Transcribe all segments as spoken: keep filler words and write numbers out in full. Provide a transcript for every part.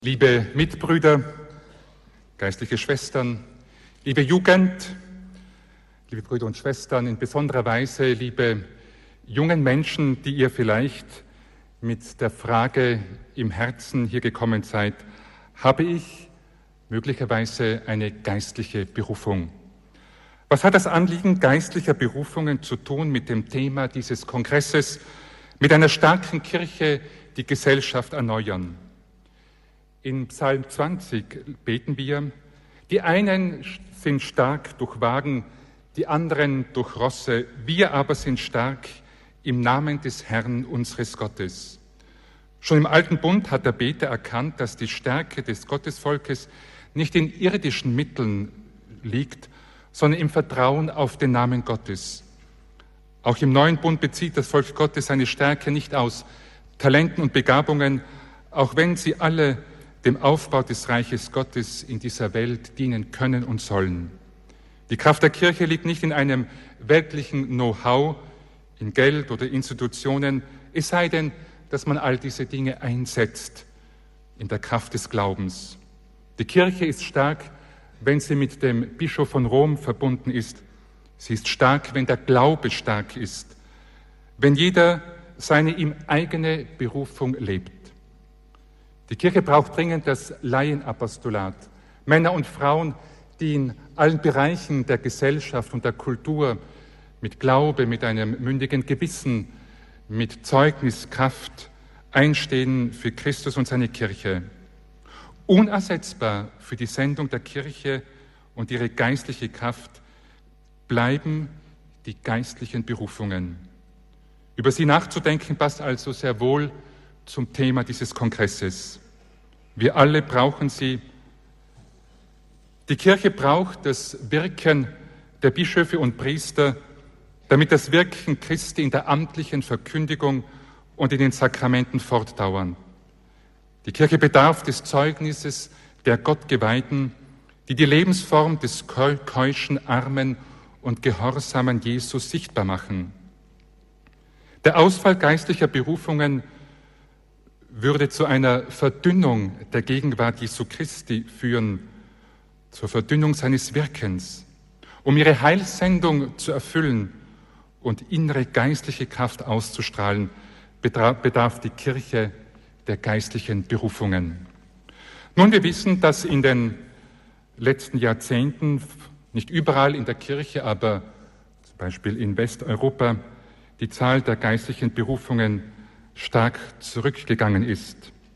Liebe Mitbrüder, geistliche Schwestern, liebe Jugend, liebe Brüder und Schwestern, in besonderer Weise liebe jungen Menschen, die ihr vielleicht mit der Frage im Herzen hier gekommen seid, habe ich möglicherweise eine geistliche Berufung? Was hat das Anliegen geistlicher Berufungen zu tun mit dem Thema dieses Kongresses, mit einer starken Kirche die Gesellschaft erneuern? In Psalm zwanzig beten wir, die einen sind stark durch Wagen, die anderen durch Rosse, wir aber sind stark im Namen des Herrn unseres Gottes. Schon im Alten Bund hat der Beter erkannt, dass die Stärke des Gottesvolkes nicht in irdischen Mitteln liegt, sondern im Vertrauen auf den Namen Gottes. Auch im Neuen Bund bezieht das Volk Gottes seine Stärke nicht aus Talenten und Begabungen, auch wenn sie alle dem Aufbau des Reiches Gottes in dieser Welt dienen können und sollen. Die Kraft der Kirche liegt nicht in einem weltlichen Know-how, in Geld oder Institutionen, es sei denn, dass man all diese Dinge einsetzt in der Kraft des Glaubens. Die Kirche ist stark, wenn sie mit dem Bischof von Rom verbunden ist. Sie ist stark, wenn der Glaube stark ist, wenn jeder seine ihm eigene Berufung lebt. Die Kirche braucht dringend das Laienapostolat, Männer und Frauen, die in allen Bereichen der Gesellschaft und der Kultur mit Glaube, mit einem mündigen Gewissen, mit Zeugniskraft einstehen für Christus und seine Kirche. Unersetzbar für die Sendung der Kirche und ihre geistliche Kraft bleiben die geistlichen Berufungen. Über sie nachzudenken passt also sehr wohl zum Thema dieses Kongresses. Wir alle brauchen sie. Die Kirche braucht das Wirken der Bischöfe und Priester, damit das Wirken Christi in der amtlichen Verkündigung und in den Sakramenten fortdauern. Die Kirche bedarf des Zeugnisses der Gottgeweihten, die die Lebensform des keuschen, armen und gehorsamen Jesus sichtbar machen. Der Ausfall geistlicher Berufungen würde zu einer Verdünnung der Gegenwart Jesu Christi führen, zur Verdünnung seines Wirkens. Um ihre Heilssendung zu erfüllen und innere geistliche Kraft auszustrahlen, bedarf die Kirche der geistlichen Berufungen. Nun, wir wissen, dass in den letzten Jahrzehnten, nicht überall in der Kirche, aber zum Beispiel in Westeuropa, die Zahl der geistlichen Berufungen stark zurückgegangen ist.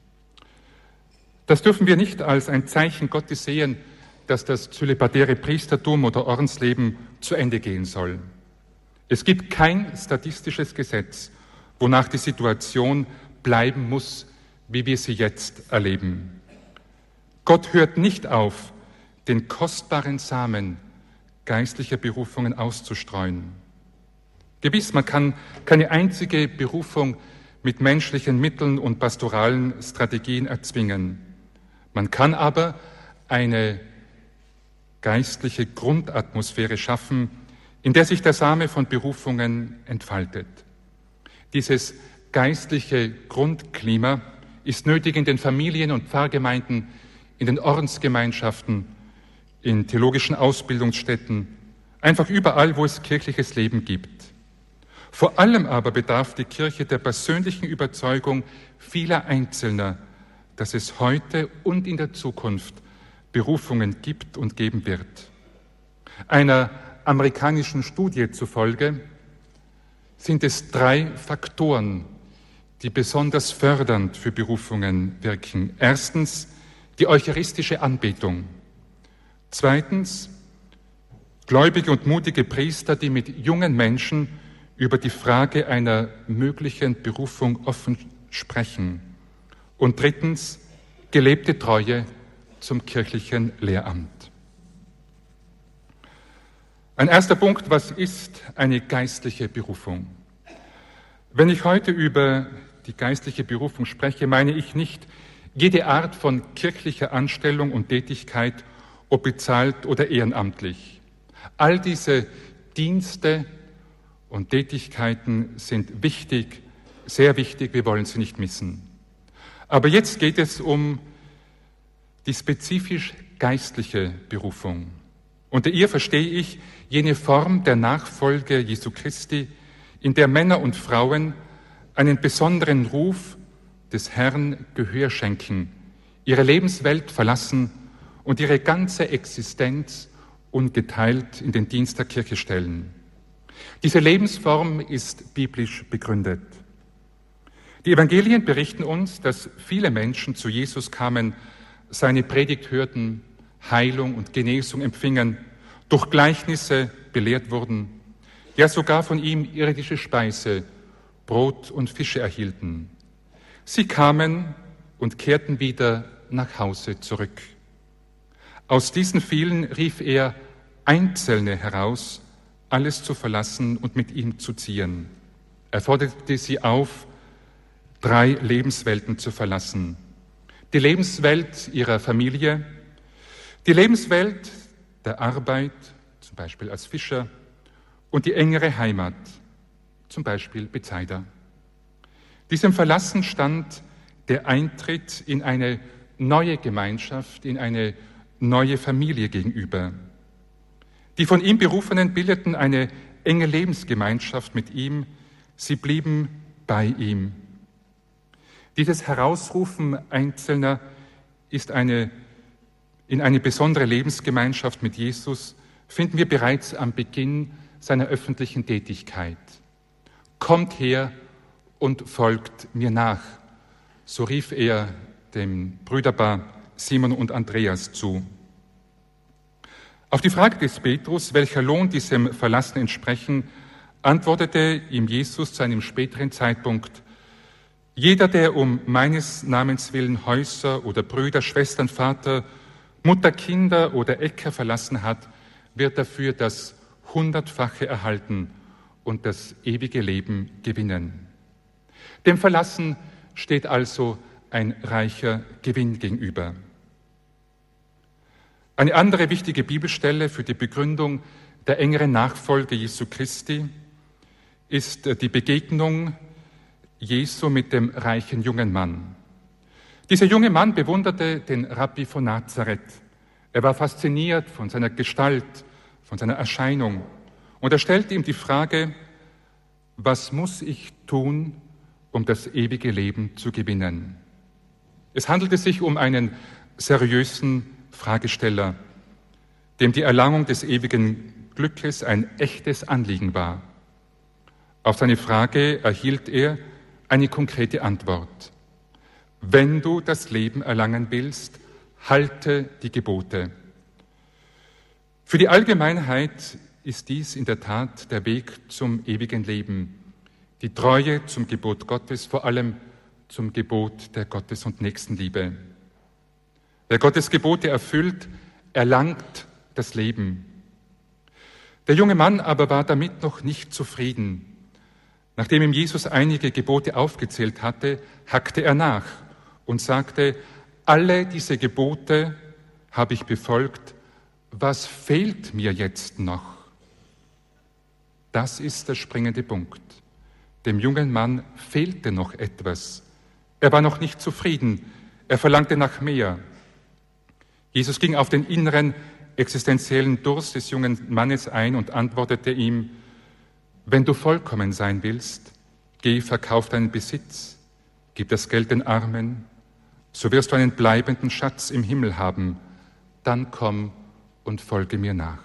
Das dürfen wir nicht als ein Zeichen Gottes sehen, dass das zölibatäre Priestertum oder Ordensleben zu Ende gehen soll. Es gibt kein statistisches Gesetz, wonach die Situation bleiben muss, wie wir sie jetzt erleben. Gott hört nicht auf, den kostbaren Samen geistlicher Berufungen auszustreuen. Gewiss, man kann keine einzige Berufung mit menschlichen Mitteln und pastoralen Strategien erzwingen. Man kann aber eine geistliche Grundatmosphäre schaffen, in der sich der Same von Berufungen entfaltet. Dieses geistliche Grundklima ist nötig in den Familien und Pfarrgemeinden, in den Ordensgemeinschaften, in theologischen Ausbildungsstätten, einfach überall, wo es kirchliches Leben gibt. Vor allem aber bedarf die Kirche der persönlichen Überzeugung vieler Einzelner, dass es heute und in der Zukunft Berufungen gibt und geben wird. Einer amerikanischen Studie zufolge sind es drei Faktoren, die besonders fördernd für Berufungen wirken. Erstens die eucharistische Anbetung. Zweitens gläubige und mutige Priester, die mit jungen Menschen über die Frage einer möglichen Berufung offen sprechen. Und drittens, gelebte Treue zum kirchlichen Lehramt. Ein erster Punkt, was ist eine geistliche Berufung? Wenn ich heute über die geistliche Berufung spreche, meine ich nicht jede Art von kirchlicher Anstellung und Tätigkeit, ob bezahlt oder ehrenamtlich. All diese Dienste und Tätigkeiten sind wichtig, sehr wichtig, wir wollen sie nicht missen. Aber jetzt geht es um die spezifisch geistliche Berufung. Unter ihr verstehe ich jene Form der Nachfolge Jesu Christi, in der Männer und Frauen einen besonderen Ruf des Herrn Gehör schenken, ihre Lebenswelt verlassen und ihre ganze Existenz ungeteilt in den Dienst der Kirche stellen. Diese Lebensform ist biblisch begründet. Die Evangelien berichten uns, dass viele Menschen zu Jesus kamen, seine Predigt hörten, Heilung und Genesung empfingen, durch Gleichnisse belehrt wurden, ja sogar von ihm irdische Speise, Brot und Fische erhielten. Sie kamen und kehrten wieder nach Hause zurück. Aus diesen vielen rief er Einzelne heraus, alles zu verlassen und mit ihm zu ziehen. Er forderte sie auf, drei Lebenswelten zu verlassen. Die Lebenswelt ihrer Familie, die Lebenswelt der Arbeit, zum Beispiel als Fischer, und die engere Heimat, zum Beispiel Bezeider. Diesem Verlassen stand der Eintritt in eine neue Gemeinschaft, in eine neue Familie gegenüber. Die von ihm Berufenen bildeten eine enge Lebensgemeinschaft mit ihm, sie blieben bei ihm. Dieses Herausrufen Einzelner ist eine, in eine besondere Lebensgemeinschaft mit Jesus, finden wir bereits am Beginn seiner öffentlichen Tätigkeit. Kommt her und folgt mir nach, so rief er dem Brüderpaar Simon und Andreas zu. Auf die Frage des Petrus, welcher Lohn diesem Verlassen entsprechen, antwortete ihm Jesus zu einem späteren Zeitpunkt: Jeder, der um meines Namens willen Häuser oder Brüder, Schwestern, Vater, Mutter, Kinder oder Äcker verlassen hat, wird dafür das Hundertfache erhalten und das ewige Leben gewinnen. Dem Verlassen steht also ein reicher Gewinn gegenüber. Eine andere wichtige Bibelstelle für die Begründung der engeren Nachfolge Jesu Christi ist die Begegnung Jesu mit dem reichen jungen Mann. Dieser junge Mann bewunderte den Rabbi von Nazareth. Er war fasziniert von seiner Gestalt, von seiner Erscheinung. Und er stellte ihm die Frage: Was muss ich tun, um das ewige Leben zu gewinnen? Es handelte sich um einen seriösen Fragesteller, dem die Erlangung des ewigen Glückes ein echtes Anliegen war. Auf seine Frage erhielt er eine konkrete Antwort: Wenn du das Leben erlangen willst, halte die Gebote. Für die Allgemeinheit ist dies in der Tat der Weg zum ewigen Leben, die Treue zum Gebot Gottes, vor allem zum Gebot der Gottes- und Nächstenliebe. Wer Gottes Gebote erfüllt, erlangt das Leben. Der junge Mann aber war damit noch nicht zufrieden. Nachdem ihm Jesus einige Gebote aufgezählt hatte, hackte er nach und sagte: Alle diese Gebote habe ich befolgt, was fehlt mir jetzt noch? Das ist der springende Punkt. Dem jungen Mann fehlte noch etwas. Er war noch nicht zufrieden, er verlangte nach mehr. Jesus ging auf den inneren existenziellen Durst des jungen Mannes ein und antwortete ihm: Wenn du vollkommen sein willst, geh, verkauf deinen Besitz, gib das Geld den Armen, so wirst du einen bleibenden Schatz im Himmel haben, dann komm und folge mir nach.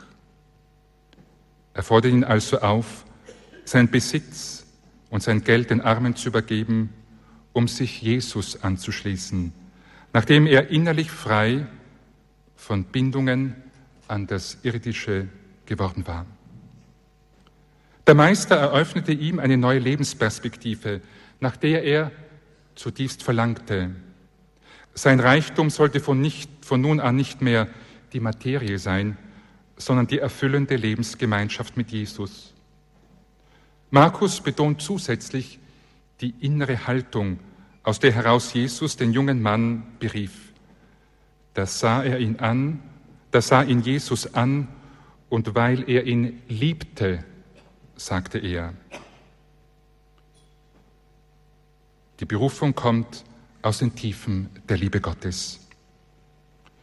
Er fordert ihn also auf, seinen Besitz und sein Geld den Armen zu übergeben, um sich Jesus anzuschließen, nachdem er innerlich frei von Bindungen an das Irdische geworden war. Der Meister eröffnete ihm eine neue Lebensperspektive, nach der er zutiefst verlangte. Sein Reichtum sollte von, nicht, von nun an nicht mehr die Materie sein, sondern die erfüllende Lebensgemeinschaft mit Jesus. Markus betont zusätzlich die innere Haltung, aus der heraus Jesus den jungen Mann berief. Da sah er ihn an, da sah ihn Jesus an, und weil er ihn liebte, sagte er. Die Berufung kommt aus den Tiefen der Liebe Gottes.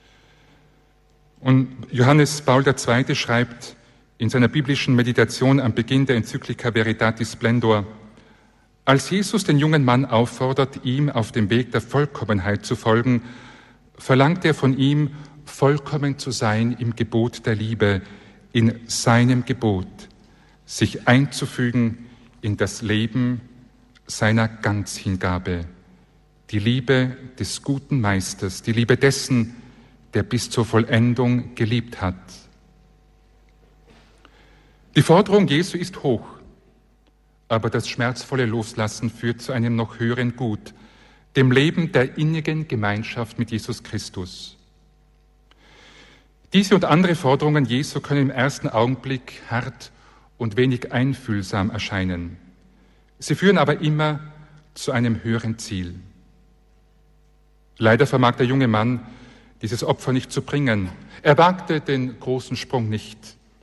Und Johannes Paul der Zweite schreibt in seiner biblischen Meditation am Beginn der Enzyklika Veritatis Splendor: Als Jesus den jungen Mann auffordert, ihm auf dem Weg der Vollkommenheit zu folgen, verlangt er von ihm, vollkommen zu sein im Gebot der Liebe, in seinem Gebot, sich einzufügen in das Leben seiner Ganzhingabe, die Liebe des guten Meisters, die Liebe dessen, der bis zur Vollendung geliebt hat. Die Forderung Jesu ist hoch, aber das schmerzvolle Loslassen führt zu einem noch höheren Gut, dem Leben der innigen Gemeinschaft mit Jesus Christus. Diese und andere Forderungen Jesu können im ersten Augenblick hart und wenig einfühlsam erscheinen. Sie führen aber immer zu einem höheren Ziel. Leider vermag der junge Mann dieses Opfer nicht zu bringen. Er wagte den großen Sprung nicht.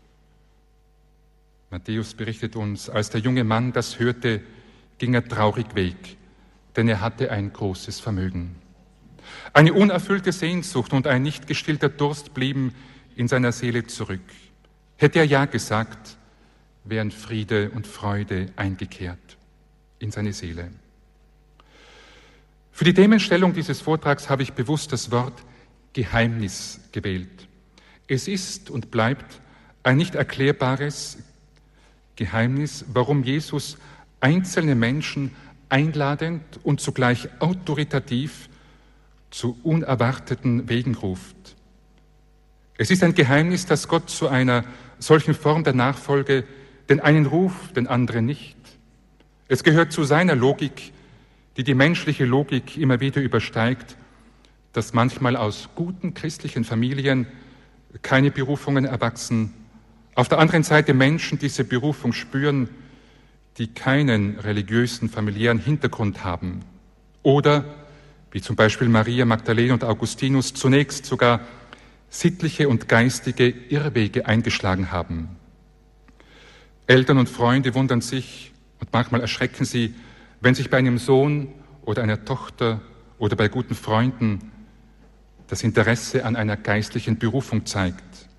Matthäus berichtet uns, als der junge Mann das hörte, ging er traurig weg, denn er hatte ein großes Vermögen. Eine unerfüllte Sehnsucht und ein nicht gestillter Durst blieben in seiner Seele zurück. Hätte er Ja gesagt, wären Friede und Freude eingekehrt in seine Seele. Für die Themenstellung dieses Vortrags habe ich bewusst das Wort Geheimnis gewählt. Es ist und bleibt ein nicht erklärbares Geheimnis, warum Jesus einzelne Menschen einladend und zugleich autoritativ zu unerwarteten Wegen ruft. Es ist ein Geheimnis, dass Gott zu einer solchen Form der Nachfolge den einen ruft, den anderen nicht. Es gehört zu seiner Logik, die die menschliche Logik immer wieder übersteigt, dass manchmal aus guten christlichen Familien keine Berufungen erwachsen, auf der anderen Seite Menschen diese Berufung spüren, die keinen religiösen familiären Hintergrund haben oder, wie zum Beispiel Maria Magdalene und Augustinus, zunächst sogar sittliche und geistige Irrwege eingeschlagen haben. Eltern und Freunde wundern sich und manchmal erschrecken sie, wenn sich bei einem Sohn oder einer Tochter oder bei guten Freunden das Interesse an einer geistlichen Berufung zeigt.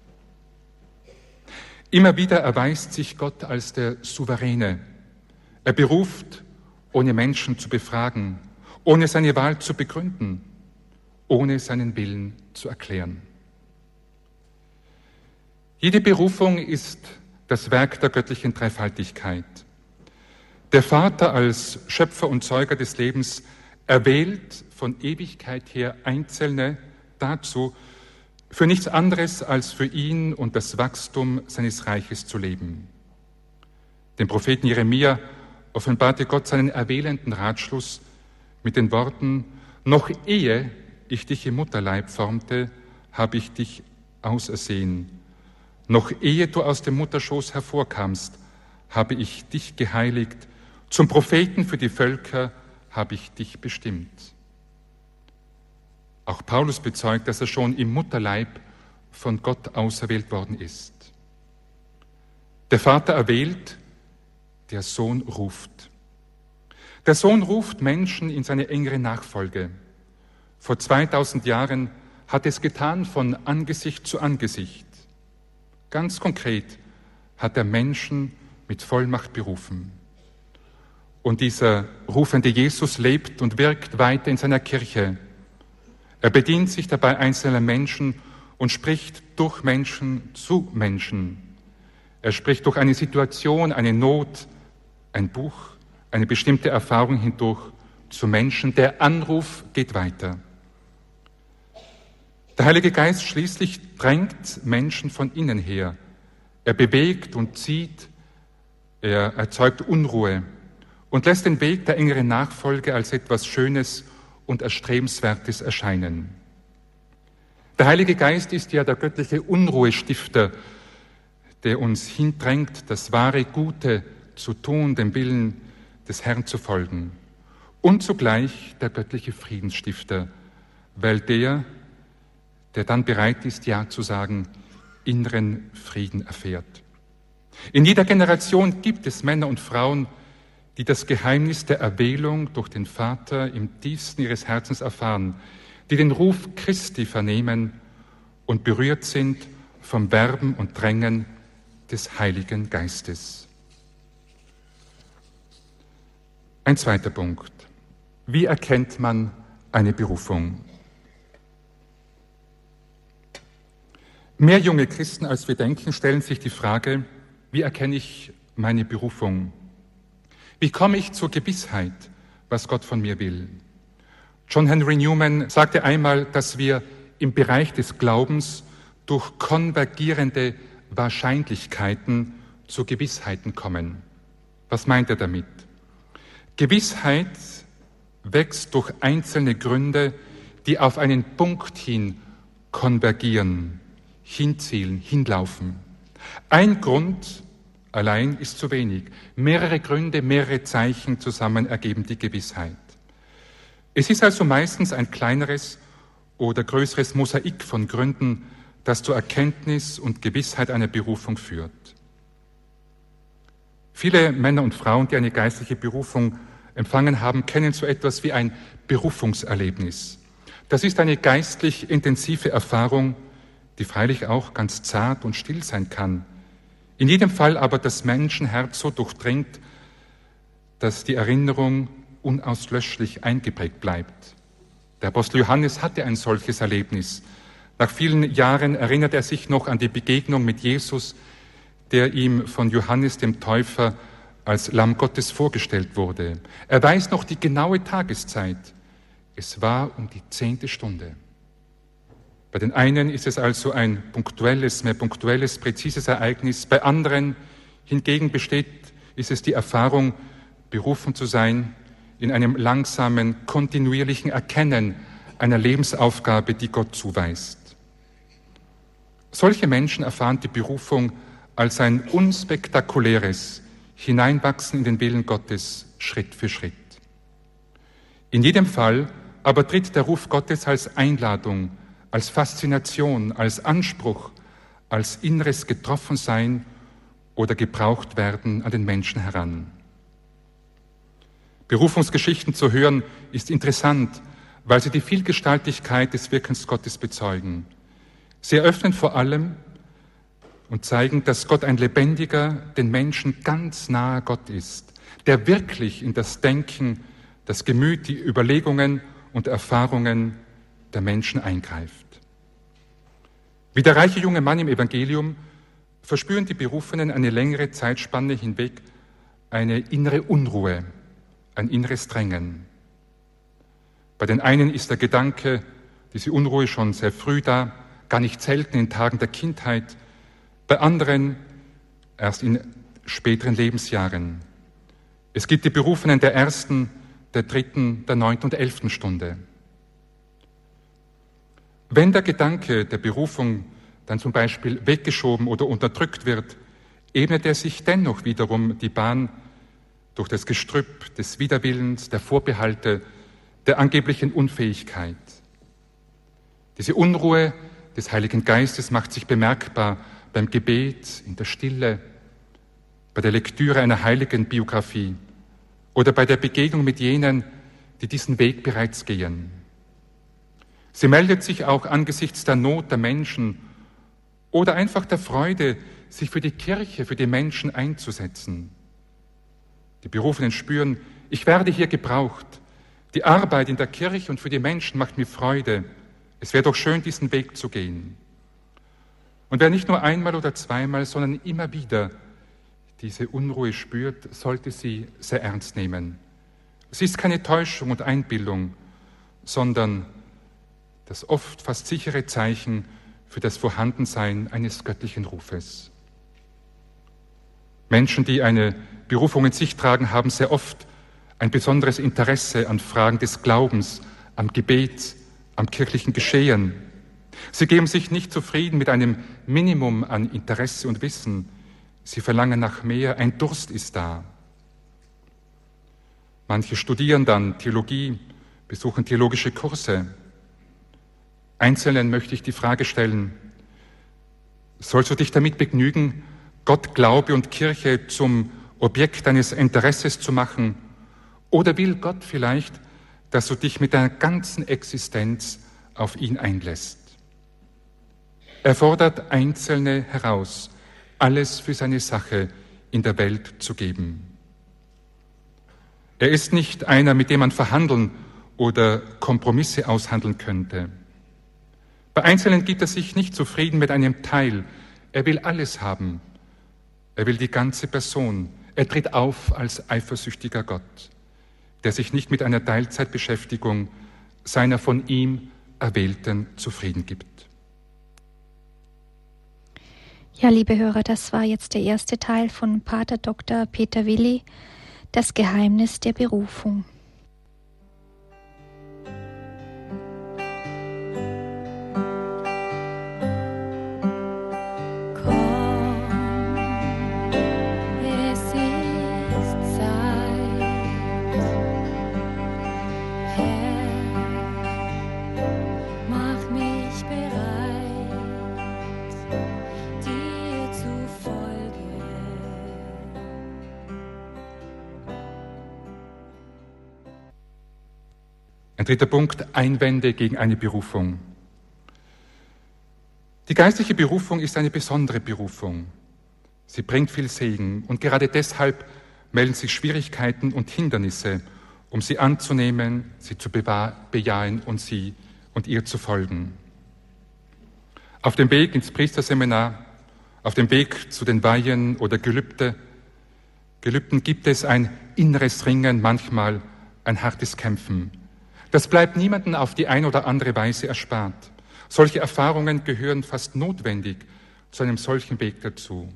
Immer wieder erweist sich Gott als der Souveräne. Er beruft, ohne Menschen zu befragen, ohne seine Wahl zu begründen, ohne seinen Willen zu erklären. Jede Berufung ist das Werk der göttlichen Dreifaltigkeit. Der Vater als Schöpfer und Zeuger des Lebens erwählt von Ewigkeit her Einzelne dazu, für nichts anderes als für ihn und das Wachstum seines Reiches zu leben. Dem Propheten Jeremia offenbarte Gott seinen erwählenden Ratschluss mit den Worten: Noch ehe ich dich im Mutterleib formte, habe ich dich ausersehen. Noch ehe du aus dem Mutterschoß hervorkamst, habe ich dich geheiligt. Zum Propheten für die Völker habe ich dich bestimmt. Auch Paulus bezeugt, dass er schon im Mutterleib von Gott auserwählt worden ist. Der Vater erwählt, der Sohn ruft. Der Sohn ruft Menschen in seine engere Nachfolge. Vor zweitausend Jahren hat es getan von Angesicht zu Angesicht. Ganz konkret hat er Menschen mit Vollmacht berufen. Und dieser rufende Jesus lebt und wirkt weiter in seiner Kirche. Er bedient sich dabei einzelner Menschen und spricht durch Menschen zu Menschen. Er spricht durch eine Situation, eine Not, ein Buch, eine bestimmte Erfahrung hindurch zu Menschen. Der Anruf geht weiter. Der Heilige Geist schließlich drängt Menschen von innen her. Er bewegt und zieht, er erzeugt Unruhe und lässt den Weg der engeren Nachfolge als etwas Schönes und Erstrebenswertes erscheinen. Der Heilige Geist ist ja der göttliche Unruhestifter, der uns hindrängt, das wahre Gute zu tun, dem Willen des Herrn zu folgen. Und zugleich der göttliche Friedensstifter, weil der, der dann bereit ist, Ja zu sagen, inneren Frieden erfährt. In jeder Generation gibt es Männer und Frauen, die das Geheimnis der Erwählung durch den Vater im tiefsten ihres Herzens erfahren, die den Ruf Christi vernehmen und berührt sind vom Werben und Drängen des Heiligen Geistes. Ein zweiter Punkt. Wie erkennt man eine Berufung? Mehr junge Christen, als wir denken, stellen sich die Frage, wie erkenne ich meine Berufung? Wie komme ich zur Gewissheit, was Gott von mir will? John Henry Newman sagte einmal, dass wir im Bereich des Glaubens durch konvergierende Wahrscheinlichkeiten zu Gewissheiten kommen. Was meint er damit? Gewissheit wächst durch einzelne Gründe, die auf einen Punkt hin konvergieren, hinzielen, hinlaufen. Ein Grund allein ist zu wenig. Mehrere Gründe, mehrere Zeichen zusammen ergeben die Gewissheit. Es ist also meistens ein kleineres oder größeres Mosaik von Gründen, das zur Erkenntnis und Gewissheit einer Berufung führt. Viele Männer und Frauen, die eine geistliche Berufung empfangen haben, kennen so etwas wie ein Berufungserlebnis. Das ist eine geistlich intensive Erfahrung, die freilich auch ganz zart und still sein kann. In jedem Fall aber das Menschenherz so durchdringt, dass die Erinnerung unauslöschlich eingeprägt bleibt. Der Apostel Johannes hatte ein solches Erlebnis. Nach vielen Jahren erinnert er sich noch an die Begegnung mit Jesus, der ihm von Johannes dem Täufer als Lamm Gottes vorgestellt wurde. Er weiß noch die genaue Tageszeit. Es war um die zehnte Stunde. Bei den einen ist es also ein punktuelles, mehr punktuelles, präzises Ereignis. Bei anderen hingegen besteht, ist es die Erfahrung, berufen zu sein in einem langsamen, kontinuierlichen Erkennen einer Lebensaufgabe, die Gott zuweist. Solche Menschen erfahren die Berufung als ein unspektakuläres Hineinwachsen in den Willen Gottes Schritt für Schritt. In jedem Fall aber tritt der Ruf Gottes als Einladung, als Faszination, als Anspruch, als inneres Getroffensein oder gebraucht werden an den Menschen heran. Berufungsgeschichten zu hören ist interessant, weil sie die Vielgestaltigkeit des Wirkens Gottes bezeugen. Sie eröffnen vor allem und zeigen, dass Gott ein lebendiger, den Menschen ganz naher Gott ist, der wirklich in das Denken, das Gemüt, die Überlegungen und Erfahrungen der Menschen eingreift. Wie der reiche junge Mann im Evangelium verspüren die Berufenen eine längere Zeitspanne hinweg eine innere Unruhe, ein inneres Drängen. Bei den einen ist der Gedanke, diese Unruhe schon sehr früh da, gar nicht selten in Tagen der Kindheit, bei anderen erst in späteren Lebensjahren. Es gibt die Berufenen der ersten, der dritten, der neunten und elften Stunde. Wenn der Gedanke der Berufung dann zum Beispiel weggeschoben oder unterdrückt wird, ebnet er sich dennoch wiederum die Bahn durch das Gestrüpp des Widerwillens, der Vorbehalte, der angeblichen Unfähigkeit. Diese Unruhe des Heiligen Geistes macht sich bemerkbar beim Gebet, in der Stille, bei der Lektüre einer heiligen Biografie oder bei der Begegnung mit jenen, die diesen Weg bereits gehen. Sie meldet sich auch angesichts der Not der Menschen oder einfach der Freude, sich für die Kirche, für die Menschen einzusetzen. Die Berufenen spüren, ich werde hier gebraucht. Die Arbeit in der Kirche und für die Menschen macht mir Freude. Es wäre doch schön, diesen Weg zu gehen. Und wer nicht nur einmal oder zweimal, sondern immer wieder diese Unruhe spürt, sollte sie sehr ernst nehmen. Es ist keine Täuschung und Einbildung, sondern das oft fast sichere Zeichen für das Vorhandensein eines göttlichen Rufes. Menschen, die eine Berufung in sich tragen, haben sehr oft ein besonderes Interesse an Fragen des Glaubens, am Gebet, am kirchlichen Geschehen. Sie geben sich nicht zufrieden mit einem Minimum an Interesse und Wissen. Sie verlangen nach mehr, ein Durst ist da. Manche studieren dann Theologie, besuchen theologische Kurse. Einzelnen möchte ich die Frage stellen, sollst du dich damit begnügen, Gott, Glaube und Kirche zum Objekt deines Interesses zu machen? Oder will Gott vielleicht, dass du dich mit deiner ganzen Existenz auf ihn einlässt? Er fordert Einzelne heraus, alles für seine Sache in der Welt zu geben. Er ist nicht einer, mit dem man verhandeln oder Kompromisse aushandeln könnte. Bei Einzelnen gibt er sich nicht zufrieden mit einem Teil. Er will alles haben. Er will die ganze Person. Er tritt auf als eifersüchtiger Gott, der sich nicht mit einer Teilzeitbeschäftigung seiner von ihm Erwählten zufrieden gibt. Ja, liebe Hörer, das war jetzt der erste Teil von Pater Doktor Peter Willi, das Geheimnis der Berufung. Ein dritter Punkt, Einwände gegen eine Berufung. Die geistliche Berufung ist eine besondere Berufung. Sie bringt viel Segen und gerade deshalb melden sich Schwierigkeiten und Hindernisse, um sie anzunehmen, sie zu bejahen und sie und ihr zu folgen. Auf dem Weg ins Priesterseminar, auf dem Weg zu den Weihen oder Gelübde, Gelübden gibt es ein inneres Ringen, manchmal ein hartes Kämpfen. Das bleibt niemandem auf die eine oder andere Weise erspart. Solche Erfahrungen gehören fast notwendig zu einem solchen Weg dazu.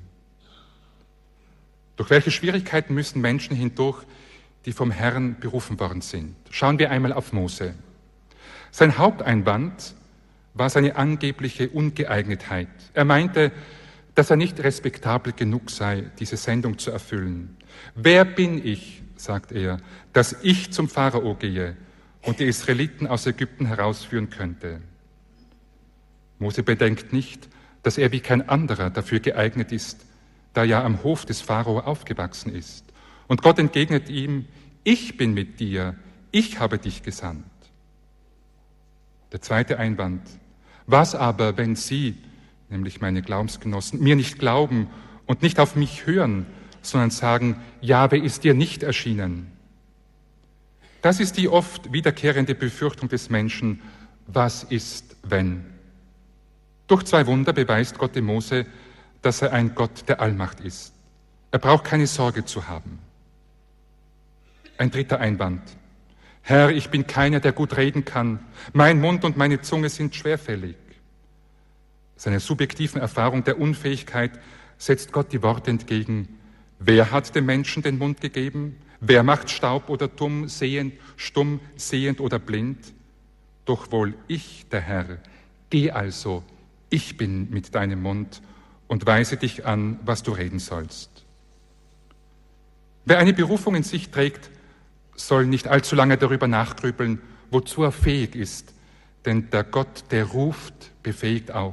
Durch welche Schwierigkeiten müssen Menschen hindurch, die vom Herrn berufen worden sind? Schauen wir einmal auf Mose. Sein Haupteinwand war seine angebliche Ungeeignetheit. Er meinte, dass er nicht respektabel genug sei, diese Sendung zu erfüllen. Wer bin ich, sagt er, dass ich zum Pharao gehe und die Israeliten aus Ägypten herausführen könnte? Mose bedenkt nicht, dass er wie kein anderer dafür geeignet ist, da er ja am Hof des Pharao aufgewachsen ist. Und Gott entgegnet ihm, ich bin mit dir, ich habe dich gesandt. Der zweite Einwand, was aber, wenn Sie, nämlich meine Glaubensgenossen, mir nicht glauben und nicht auf mich hören, sondern sagen, Jahwe ist dir nicht erschienen? Das ist die oft wiederkehrende Befürchtung des Menschen, was ist, wenn? Durch zwei Wunder beweist Gott dem Mose, dass er ein Gott der Allmacht ist. Er braucht keine Sorge zu haben. Ein dritter Einwand. Herr, ich bin keiner, der gut reden kann. Mein Mund und meine Zunge sind schwerfällig. Seiner subjektiven Erfahrung der Unfähigkeit setzt Gott die Worte entgegen. Wer hat dem Menschen den Mund gegeben? Wer macht Staub oder dumm, sehend, stumm, sehend oder blind? Doch wohl ich, der Herr, geh also, ich bin mit deinem Mund und weise dich an, was du reden sollst. Wer eine Berufung in sich trägt, soll nicht allzu lange darüber nachgrübeln, wozu er fähig ist, denn der Gott, der ruft, befähigt auch.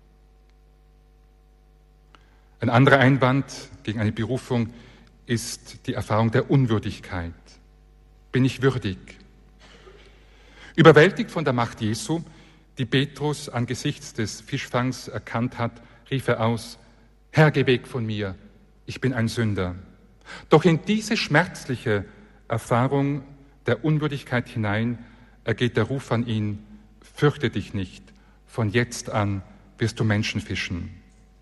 Ein anderer Einwand gegen eine Berufung ist die Erfahrung der Unwürdigkeit. Bin ich würdig? Überwältigt von der Macht Jesu, die Petrus angesichts des Fischfangs erkannt hat, rief er aus, Herr, geh weg von mir, ich bin ein Sünder. Doch in diese schmerzliche Erfahrung der Unwürdigkeit hinein ergeht der Ruf an ihn, fürchte dich nicht, von jetzt an wirst du Menschen fischen.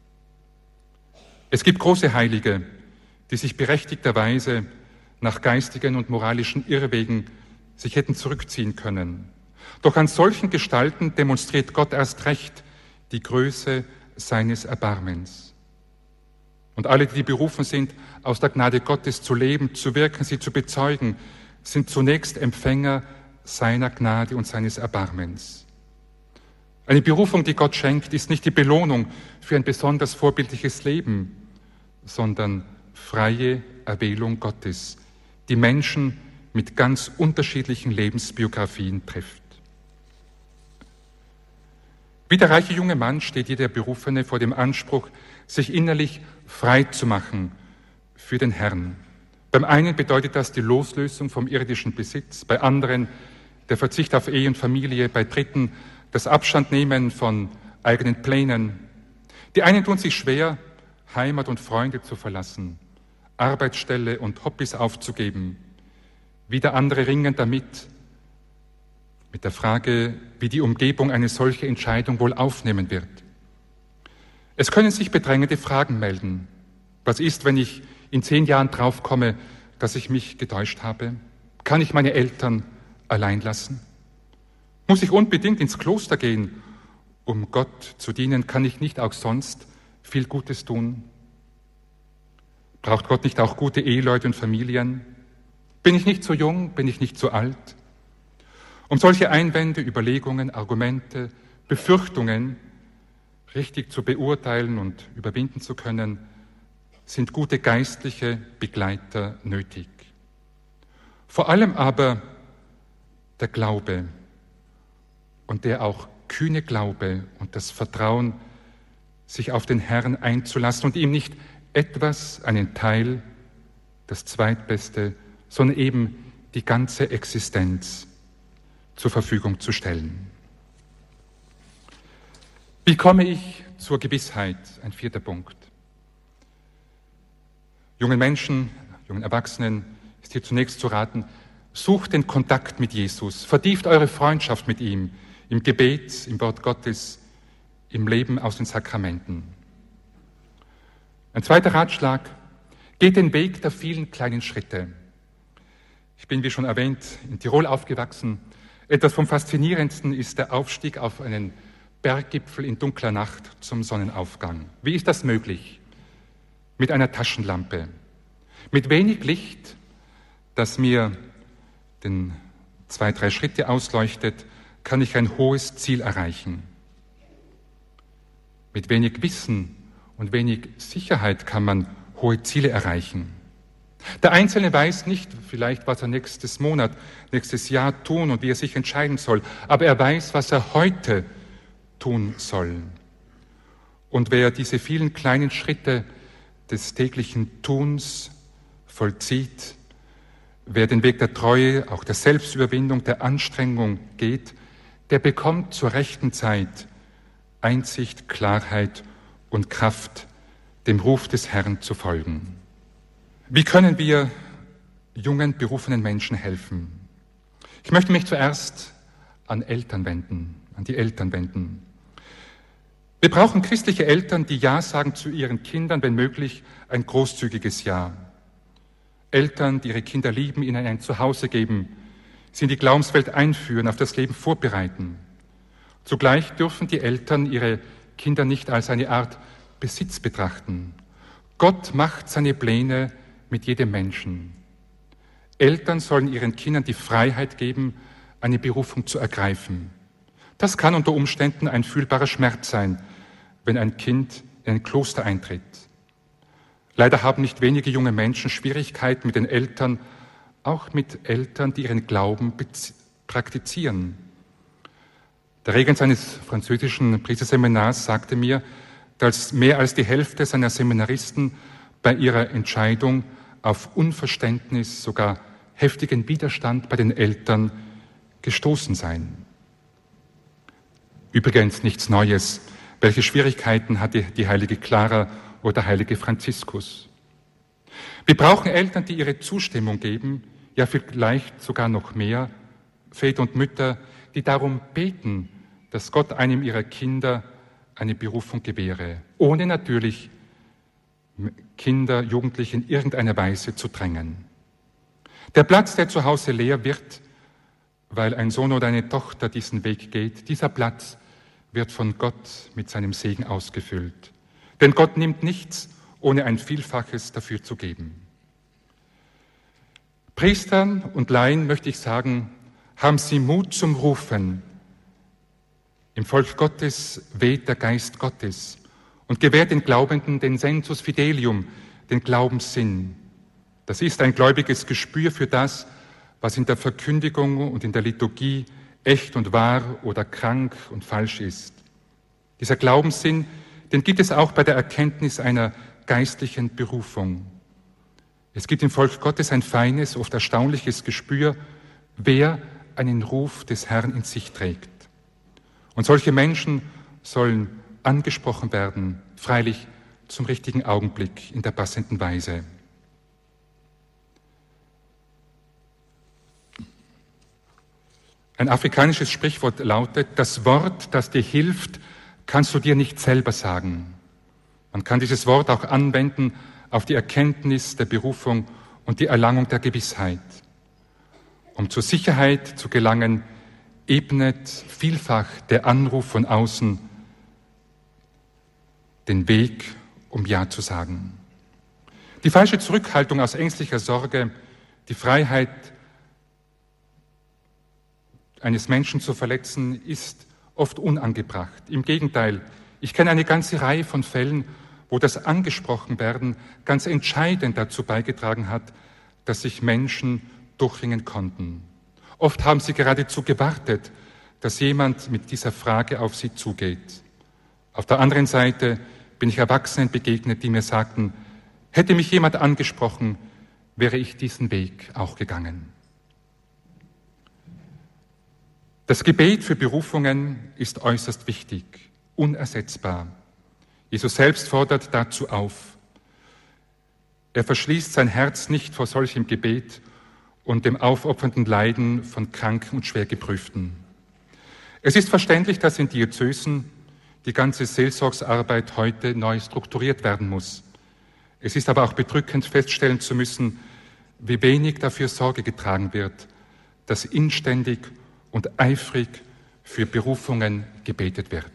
Es gibt große Heilige, die sich berechtigterweise nach geistigen und moralischen Irrwegen sich hätten zurückziehen können. Doch an solchen Gestalten demonstriert Gott erst recht die Größe seines Erbarmens. Und alle, die berufen sind, aus der Gnade Gottes zu leben, zu wirken, sie zu bezeugen, sind zunächst Empfänger seiner Gnade und seines Erbarmens. Eine Berufung, die Gott schenkt, ist nicht die Belohnung für ein besonders vorbildliches Leben, sondern freie Erwählung Gottes, die Menschen mit ganz unterschiedlichen Lebensbiografien trifft. Wie der reiche junge Mann steht jeder Berufene vor dem Anspruch, sich innerlich frei zu machen für den Herrn. Beim einen bedeutet das die Loslösung vom irdischen Besitz, bei anderen der Verzicht auf Ehe und Familie, bei Dritten das Abstandnehmen von eigenen Plänen. Die einen tun sich schwer, Heimat und Freunde zu verlassen, Arbeitsstelle und Hobbys aufzugeben. Wieder andere ringen damit, mit der Frage, wie die Umgebung eine solche Entscheidung wohl aufnehmen wird. Es können sich bedrängende Fragen melden. Was ist, wenn ich in zehn Jahren draufkomme, dass ich mich getäuscht habe? Kann ich meine Eltern allein lassen? Muss ich unbedingt ins Kloster gehen, um Gott zu dienen? Kann ich nicht auch sonst viel Gutes tun? Braucht Gott nicht auch gute Eheleute und Familien? Bin ich nicht zu jung? Bin ich nicht zu alt? Um solche Einwände, Überlegungen, Argumente, Befürchtungen richtig zu beurteilen und überwinden zu können, sind gute geistliche Begleiter nötig. Vor allem aber der Glaube und der auch kühne Glaube und das Vertrauen, sich auf den Herrn einzulassen und ihm nicht etwas, einen Teil, das Zweitbeste, sondern eben die ganze Existenz zur Verfügung zu stellen. Wie komme ich zur Gewissheit? Ein vierter Punkt. Jungen Menschen, jungen Erwachsenen ist hier zunächst zu raten, sucht den Kontakt mit Jesus, vertieft eure Freundschaft mit ihm, im Gebet, im Wort Gottes, im Leben aus den Sakramenten. Ein zweiter Ratschlag, geht den Weg der vielen kleinen Schritte. Ich bin, wie schon erwähnt, in Tirol aufgewachsen. Etwas vom Faszinierendsten ist der Aufstieg auf einen Berggipfel in dunkler Nacht zum Sonnenaufgang. Wie ist das möglich? Mit einer Taschenlampe, mit wenig Licht, das mir den zwei, drei Schritte ausleuchtet, kann ich ein hohes Ziel erreichen. Mit wenig Wissen und wenig Sicherheit kann man hohe Ziele erreichen. Der Einzelne weiß nicht vielleicht, was er nächstes Monat, nächstes Jahr tun und wie er sich entscheiden soll, aber er weiß, was er heute tun soll. Und wer diese vielen kleinen Schritte des täglichen Tuns vollzieht, wer den Weg der Treue, auch der Selbstüberwindung, der Anstrengung geht, der bekommt zur rechten Zeit Einsicht, Klarheit und Kraft, dem Ruf des Herrn zu folgen. Wie können wir jungen, berufenen Menschen helfen? Ich möchte mich zuerst an Eltern wenden, an die Eltern wenden. Wir brauchen christliche Eltern, die Ja sagen zu ihren Kindern, wenn möglich ein großzügiges Ja. Eltern, die ihre Kinder lieben, ihnen ein Zuhause geben, sie in die Glaubenswelt einführen, auf das Leben vorbereiten. Zugleich dürfen die Eltern ihre Kinder nicht als eine Art Besitz betrachten. Gott macht seine Pläne mit jedem Menschen. Eltern sollen ihren Kindern die Freiheit geben, eine Berufung zu ergreifen. Das kann unter Umständen ein fühlbarer Schmerz sein, wenn ein Kind in ein Kloster eintritt. Leider haben nicht wenige junge Menschen Schwierigkeiten mit den Eltern, auch mit Eltern, die ihren Glauben praktizieren. Der Regent seines französischen Priesterseminars sagte mir, dass mehr als die Hälfte seiner Seminaristen bei ihrer Entscheidung auf Unverständnis, sogar heftigen Widerstand bei den Eltern gestoßen seien. Übrigens nichts Neues. Welche Schwierigkeiten hatte die heilige Clara oder heilige Franziskus? Wir brauchen Eltern, die ihre Zustimmung geben, ja vielleicht sogar noch mehr, Väter und Mütter, die darum beten, dass Gott einem ihrer Kinder eine Berufung gewähre, ohne natürlich Kinder, Jugendliche in irgendeiner Weise zu drängen. Der Platz, der zu Hause leer wird, weil ein Sohn oder eine Tochter diesen Weg geht, dieser Platz wird von Gott mit seinem Segen ausgefüllt. Denn Gott nimmt nichts, ohne ein Vielfaches dafür zu geben. Priestern und Laien möchte ich sagen, haben Sie Mut zum Rufen. Im Volk Gottes weht der Geist Gottes und gewährt den Glaubenden den Sensus Fidelium, den Glaubenssinn. Das ist ein gläubiges Gespür für das, was in der Verkündigung und in der Liturgie echt und wahr oder krank und falsch ist. Dieser Glaubenssinn, den gibt es auch bei der Erkenntnis einer geistlichen Berufung. Es gibt im Volk Gottes ein feines, oft erstaunliches Gespür, wer einen Ruf des Herrn in sich trägt. Und solche Menschen sollen angesprochen werden, freilich zum richtigen Augenblick in der passenden Weise. Ein afrikanisches Sprichwort lautet: Das Wort, das dir hilft, kannst du dir nicht selber sagen. Man kann dieses Wort auch anwenden auf die Erkenntnis der Berufung und die Erlangung der Gewissheit. Um zur Sicherheit zu gelangen, ebnet vielfach der Anruf von außen den Weg, um Ja zu sagen. Die falsche Zurückhaltung aus ängstlicher Sorge, die Freiheit eines Menschen zu verletzen, ist oft unangebracht. Im Gegenteil, ich kenne eine ganze Reihe von Fällen, wo das Angesprochenwerden ganz entscheidend dazu beigetragen hat, dass sich Menschen durchringen konnten. Oft haben sie geradezu gewartet, dass jemand mit dieser Frage auf sie zugeht. Auf der anderen Seite bin ich Erwachsenen begegnet, die mir sagten, hätte mich jemand angesprochen, wäre ich diesen Weg auch gegangen. Das Gebet für Berufungen ist äußerst wichtig, unersetzbar. Jesus selbst fordert dazu auf. Er verschließt sein Herz nicht vor solchem Gebet und dem aufopfernden Leiden von Kranken und Schwergeprüften. Es ist verständlich, dass in Diözesen die ganze Seelsorgsarbeit heute neu strukturiert werden muss. Es ist aber auch bedrückend feststellen zu müssen, wie wenig dafür Sorge getragen wird, dass inständig und eifrig für Berufungen gebetet wird.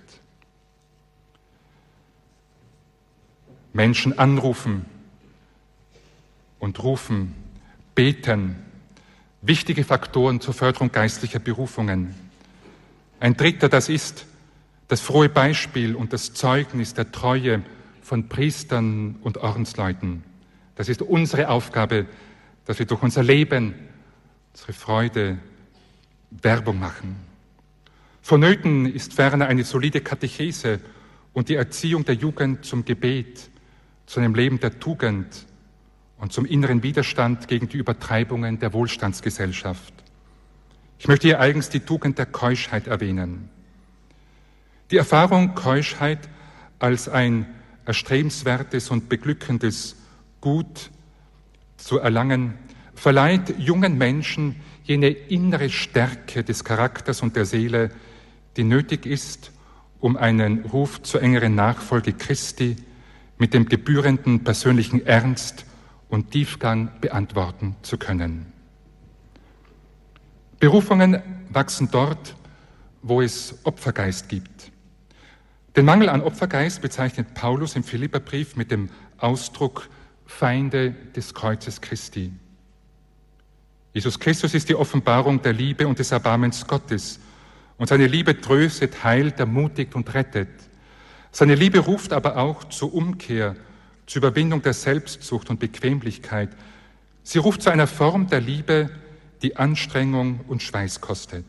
Menschen anrufen und rufen, beten, wichtige Faktoren zur Förderung geistlicher Berufungen. Ein dritter, das ist das frohe Beispiel und das Zeugnis der Treue von Priestern und Ordensleuten. Das ist unsere Aufgabe, dass wir durch unser Leben, unsere Freude, Werbung machen. Vonnöten ist ferner eine solide Katechese und die Erziehung der Jugend zum Gebet, zu einem Leben der Tugend und zum inneren Widerstand gegen die Übertreibungen der Wohlstandsgesellschaft. Ich möchte hier eigens die Tugend der Keuschheit erwähnen. Die Erfahrung Keuschheit als ein erstrebenswertes und beglückendes Gut zu erlangen, verleiht jungen Menschen jene innere Stärke des Charakters und der Seele, die nötig ist, um einen Ruf zur engeren Nachfolge Christi mit dem gebührenden persönlichen Ernst und Tiefgang beantworten zu können. Berufungen wachsen dort, wo es Opfergeist gibt. Den Mangel an Opfergeist bezeichnet Paulus im Philipperbrief mit dem Ausdruck Feinde des Kreuzes Christi. Jesus Christus ist die Offenbarung der Liebe und des Erbarmens Gottes. Und seine Liebe tröstet, heilt, ermutigt und rettet. Seine Liebe ruft aber auch zur Umkehr, zur Überwindung der Selbstsucht und Bequemlichkeit. Sie ruft zu einer Form der Liebe, die Anstrengung und Schweiß kostet.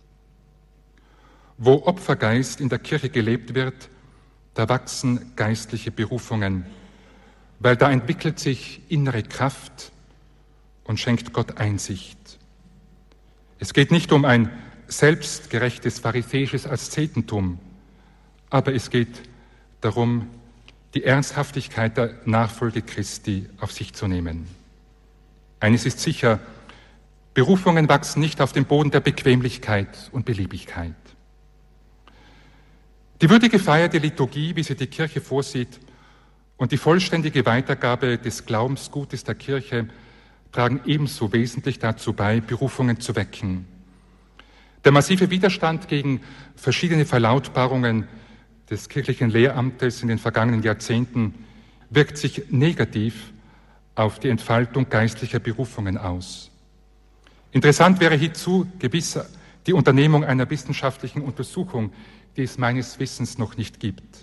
Wo Opfergeist in der Kirche gelebt wird, da wachsen geistliche Berufungen, weil da entwickelt sich innere Kraft und schenkt Gott Einsicht. Es geht nicht um ein selbstgerechtes pharisäisches Aszetentum, aber es geht darum, die Ernsthaftigkeit der Nachfolge Christi auf sich zu nehmen. Eines ist sicher, Berufungen wachsen nicht auf dem Boden der Bequemlichkeit und Beliebigkeit. Die würdige Feier der Liturgie, wie sie die Kirche vorsieht, und die vollständige Weitergabe des Glaubensgutes der Kirche tragen ebenso wesentlich dazu bei, Berufungen zu wecken. Der massive Widerstand gegen verschiedene Verlautbarungen des kirchlichen Lehramtes in den vergangenen Jahrzehnten wirkt sich negativ auf die Entfaltung geistlicher Berufungen aus. Interessant wäre hierzu gewiss die Unternehmung einer wissenschaftlichen Untersuchung, die es meines Wissens noch nicht gibt.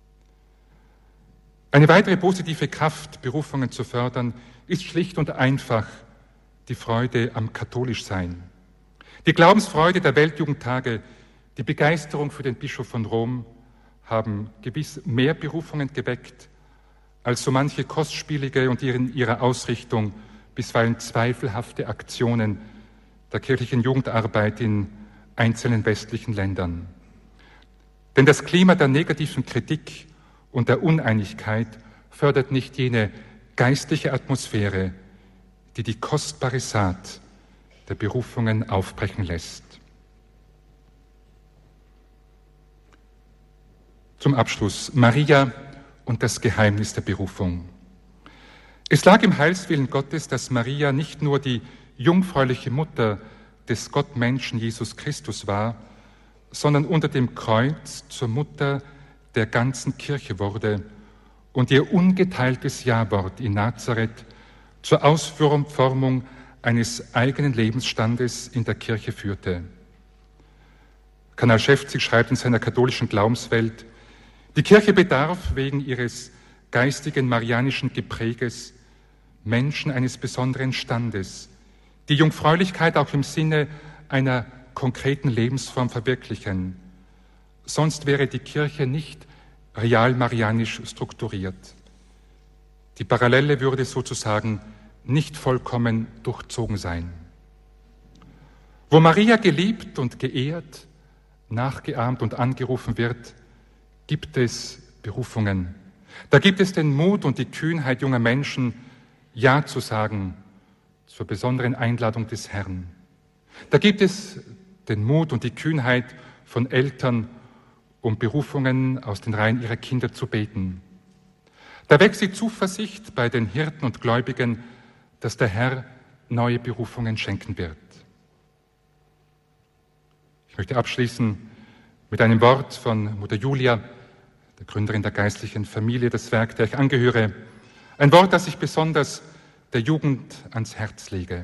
Eine weitere positive Kraft, Berufungen zu fördern, ist schlicht und einfach die Freude am Katholischsein. Die Glaubensfreude der Weltjugendtage, die Begeisterung für den Bischof von Rom haben gewiss mehr Berufungen geweckt, als so manche kostspielige und in ihrer Ausrichtung bisweilen zweifelhafte Aktionen der kirchlichen Jugendarbeit in einzelnen westlichen Ländern. Denn das Klima der negativen Kritik und der Uneinigkeit fördert nicht jene geistliche Atmosphäre, die die kostbare Saat der Berufungen aufbrechen lässt. Zum Abschluss Maria und das Geheimnis der Berufung. Es lag im Heilswillen Gottes, dass Maria nicht nur die jungfräuliche Mutter des Gottmenschen Jesus Christus war, sondern unter dem Kreuz zur Mutter der ganzen Kirche wurde und ihr ungeteiltes Ja-Wort in Nazareth zur Ausformung eines eigenen Lebensstandes in der Kirche führte. Kardinal Schäfzig schreibt in seiner katholischen Glaubenswelt, die Kirche bedarf wegen ihres geistigen marianischen Gepräges Menschen eines besonderen Standes, die Jungfräulichkeit auch im Sinne einer konkreten Lebensform verwirklichen. Sonst wäre die Kirche nicht real marianisch strukturiert. Die Parallele würde sozusagen nicht vollkommen durchzogen sein. Wo Maria geliebt und geehrt, nachgeahmt und angerufen wird, gibt es Berufungen. Da gibt es den Mut und die Kühnheit junger Menschen, Ja zu sagen zur besonderen Einladung des Herrn. Da gibt es den Mut und die Kühnheit von Eltern, um Berufungen aus den Reihen ihrer Kinder zu beten. Da wächst die Zuversicht bei den Hirten und Gläubigen, dass der Herr neue Berufungen schenken wird. Ich möchte abschließen mit einem Wort von Mutter Julia, der Gründerin der geistlichen Familie, das Werk, der ich angehöre. Ein Wort, das ich besonders der Jugend ans Herz lege.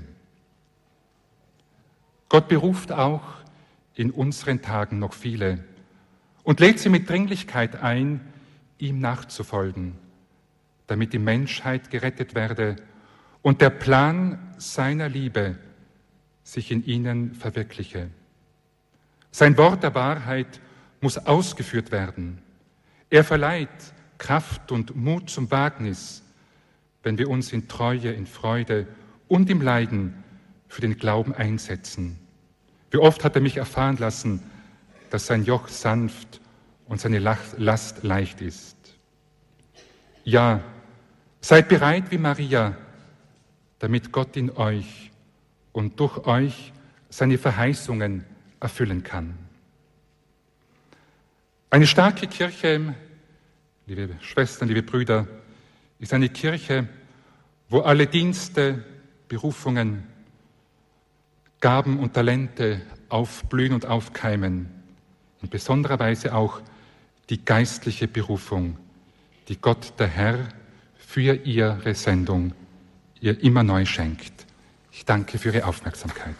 Gott beruft auch in unseren Tagen noch viele und lädt sie mit Dringlichkeit ein, ihm nachzufolgen, damit die Menschheit gerettet werde und der Plan seiner Liebe sich in ihnen verwirkliche. Sein Wort der Wahrheit muss ausgeführt werden. Er verleiht Kraft und Mut zum Wagnis, wenn wir uns in Treue, in Freude und im Leiden für den Glauben einsetzen. Wie oft hat er mich erfahren lassen, dass sein Joch sanft und seine Last leicht ist. Ja, seid bereit wie Maria, damit Gott in euch und durch euch seine Verheißungen erfüllen kann. Eine starke Kirche, liebe Schwestern, liebe Brüder, ist eine Kirche, wo alle Dienste, Berufungen, Gaben und Talente aufblühen und aufkeimen. In besonderer Weise auch die geistliche Berufung, die Gott der Herr für ihre Sendung ihr immer neu schenkt. Ich danke für Ihre Aufmerksamkeit.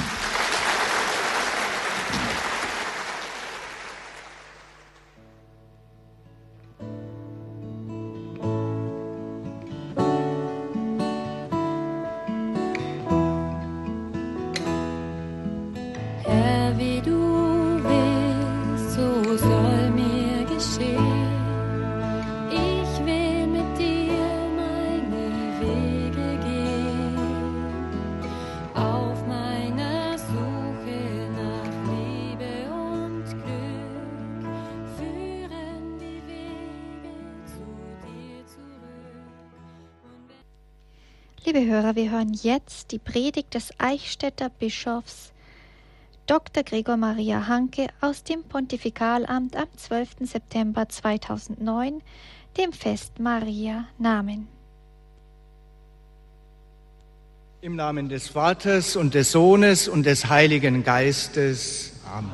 Liebe Hörer, wir hören jetzt die Predigt des Eichstätter Bischofs Doktor Gregor Maria Hanke aus dem Pontifikalamt am zwölften September zweitausendneun, dem Fest Maria Namen. Im Namen des Vaters und des Sohnes und des Heiligen Geistes. Amen.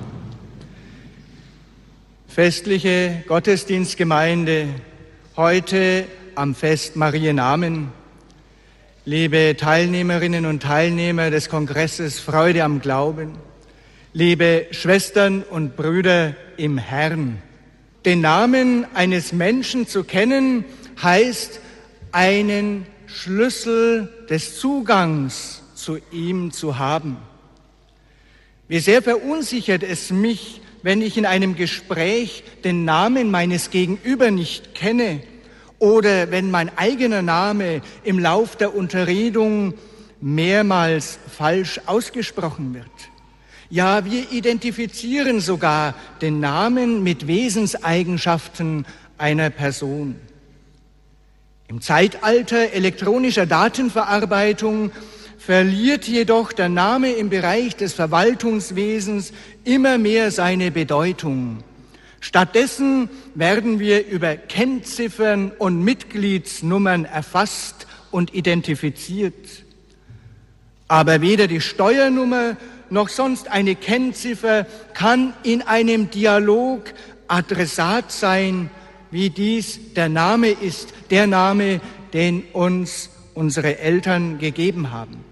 Festliche Gottesdienstgemeinde, heute am Fest Maria Namen. Liebe Teilnehmerinnen und Teilnehmer des Kongresses Freude am Glauben, liebe Schwestern und Brüder im Herrn, den Namen eines Menschen zu kennen, heißt, einen Schlüssel des Zugangs zu ihm zu haben. Wie sehr verunsichert es mich, wenn ich in einem Gespräch den Namen meines Gegenüber nicht kenne, oder wenn mein eigener Name im Lauf der Unterredung mehrmals falsch ausgesprochen wird. Ja, wir identifizieren sogar den Namen mit Wesenseigenschaften einer Person. Im Zeitalter elektronischer Datenverarbeitung verliert jedoch der Name im Bereich des Verwaltungswesens immer mehr seine Bedeutung. Stattdessen werden wir über Kennziffern und Mitgliedsnummern erfasst und identifiziert. Aber weder die Steuernummer noch sonst eine Kennziffer kann in einem Dialog Adressat sein, wie dies der Name ist, der Name, den uns unsere Eltern gegeben haben.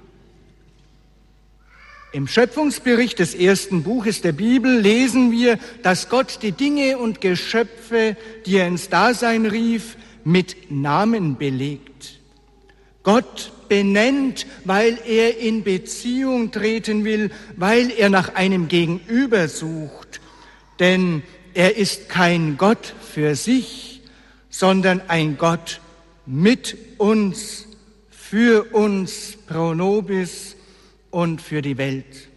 Im Schöpfungsbericht des ersten Buches der Bibel lesen wir, dass Gott die Dinge und Geschöpfe, die er ins Dasein rief, mit Namen belegt. Gott benennt, weil er in Beziehung treten will, weil er nach einem Gegenüber sucht. Denn er ist kein Gott für sich, sondern ein Gott mit uns, für uns, pro nobis und für die Welt.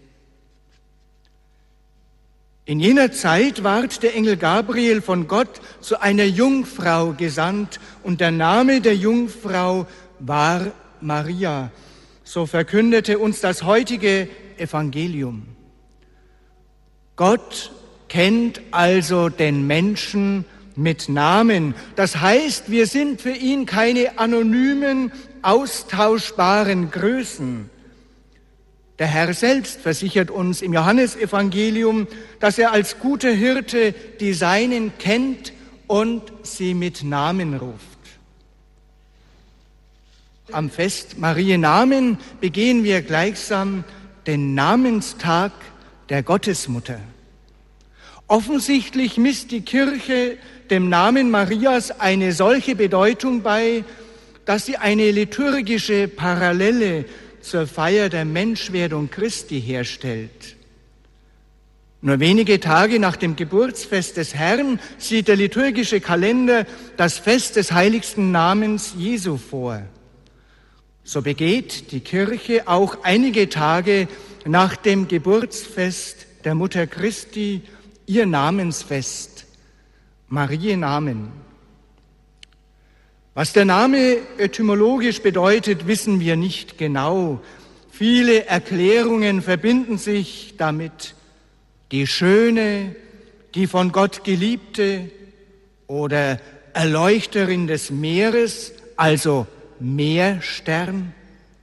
In jener Zeit ward der Engel Gabriel von Gott zu einer Jungfrau gesandt und der Name der Jungfrau war Maria. So verkündete uns das heutige Evangelium. Gott kennt also den Menschen mit Namen. Das heißt, wir sind für ihn keine anonymen, austauschbaren Größen. Der Herr selbst versichert uns im Johannesevangelium, dass er als guter Hirte die Seinen kennt und sie mit Namen ruft. Am Fest Mariennamen begehen wir gleichsam den Namenstag der Gottesmutter. Offensichtlich misst die Kirche dem Namen Marias eine solche Bedeutung bei, dass sie eine liturgische Parallele zur Feier der Menschwerdung Christi herstellt. Nur wenige Tage nach dem Geburtsfest des Herrn sieht der liturgische Kalender das Fest des heiligsten Namens Jesu vor. So begeht die Kirche auch einige Tage nach dem Geburtsfest der Mutter Christi ihr Namensfest, Mariennamen. Was der Name etymologisch bedeutet, wissen wir nicht genau. Viele Erklärungen verbinden sich damit. Die Schöne, die von Gott Geliebte oder Erleuchterin des Meeres, also Meerstern.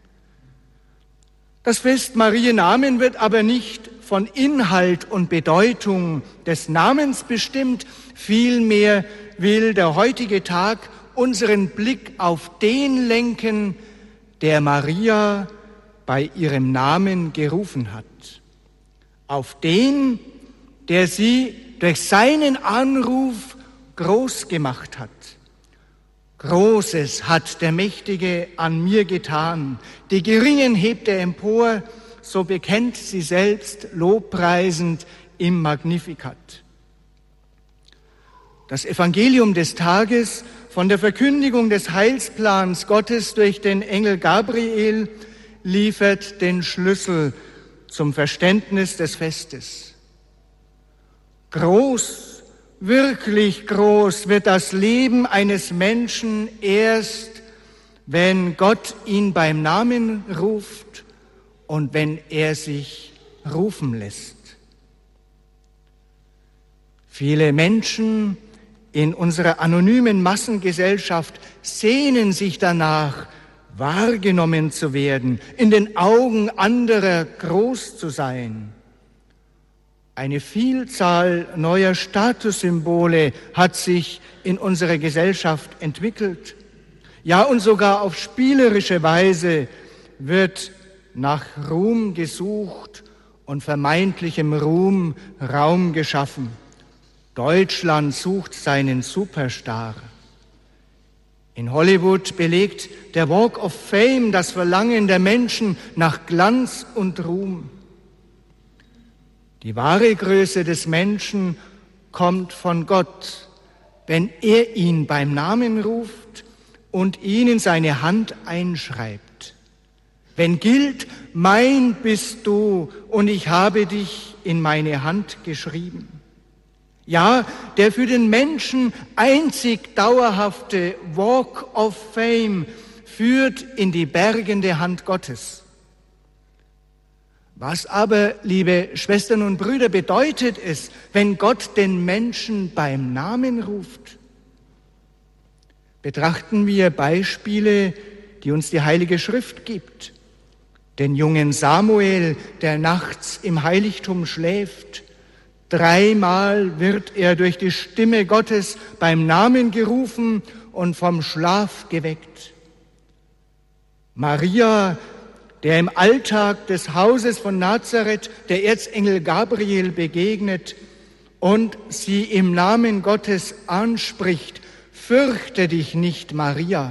Das Fest Mariennamen wird aber nicht von Inhalt und Bedeutung des Namens bestimmt, vielmehr will der heutige Tag unseren Blick auf den lenken, der Maria bei ihrem Namen gerufen hat. Auf den, der sie durch seinen Anruf groß gemacht hat. Großes hat der Mächtige an mir getan, die Geringen hebt er empor, so bekennt sie selbst lobpreisend im Magnificat. Das Evangelium des Tages von der Verkündigung des Heilsplans Gottes durch den Engel Gabriel liefert den Schlüssel zum Verständnis des Festes. Groß, wirklich groß wird das Leben eines Menschen erst, wenn Gott ihn beim Namen ruft und wenn er sich rufen lässt. Viele Menschen in unserer anonymen Massengesellschaft sehnen sich danach, wahrgenommen zu werden, in den Augen anderer groß zu sein. Eine Vielzahl neuer Statussymbole hat sich in unserer Gesellschaft entwickelt. Ja, und sogar auf spielerische Weise wird nach Ruhm gesucht und vermeintlichem Ruhm Raum geschaffen. Deutschland sucht seinen Superstar. In Hollywood belegt der Walk of Fame das Verlangen der Menschen nach Glanz und Ruhm. Die wahre Größe des Menschen kommt von Gott, wenn er ihn beim Namen ruft und ihn in seine Hand einschreibt. wenn gilt, mein bist du und ich habe dich in meine Hand geschrieben. Ja, der für den Menschen einzig dauerhafte Walk of Fame führt in die bergende Hand Gottes. Was aber, liebe Schwestern und Brüder, bedeutet es, wenn Gott den Menschen beim Namen ruft? Betrachten wir Beispiele, die uns die Heilige Schrift gibt. Den jungen Samuel, der nachts im Heiligtum schläft. Dreimal wird er durch die Stimme Gottes beim Namen gerufen und vom Schlaf geweckt. Maria, der im Alltag des Hauses von Nazareth der Erzengel Gabriel begegnet und sie im Namen Gottes anspricht: Fürchte dich nicht, Maria.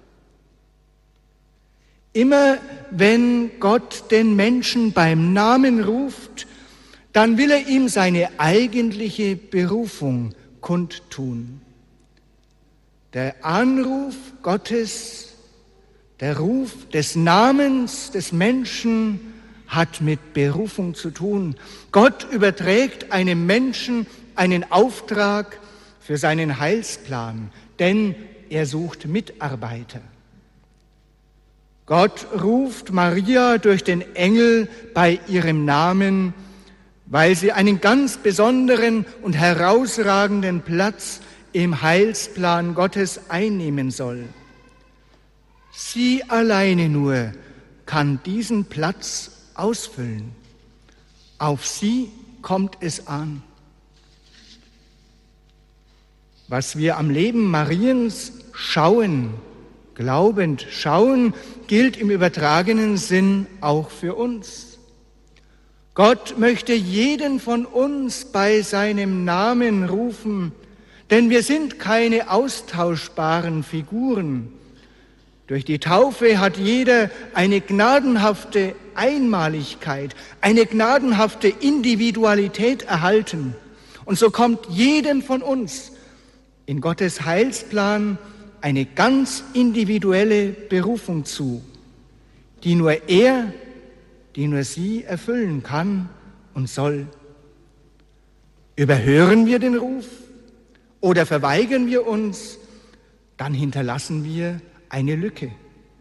Immer wenn Gott den Menschen beim Namen ruft, dann will er ihm seine eigentliche Berufung kundtun. Der Anruf Gottes, der Ruf des Namens des Menschen hat mit Berufung zu tun. Gott überträgt einem Menschen einen Auftrag für seinen Heilsplan, denn er sucht Mitarbeiter. Gott ruft Maria durch den Engel bei ihrem Namen, weil sie einen ganz besonderen und herausragenden Platz im Heilsplan Gottes einnehmen soll. Sie alleine nur kann diesen Platz ausfüllen. Auf sie kommt es an. Was wir am Leben Mariens schauen, glaubend schauen, gilt im übertragenen Sinn auch für uns. Gott möchte jeden von uns bei seinem Namen rufen, denn wir sind keine austauschbaren Figuren. Durch die Taufe hat jeder eine gnadenhafte Einmaligkeit, eine gnadenhafte Individualität erhalten. Und so kommt jedem von uns in Gottes Heilsplan eine ganz individuelle Berufung zu, die nur er, die nur sie erfüllen kann und soll. Überhören wir den Ruf oder verweigern wir uns, dann hinterlassen wir eine Lücke.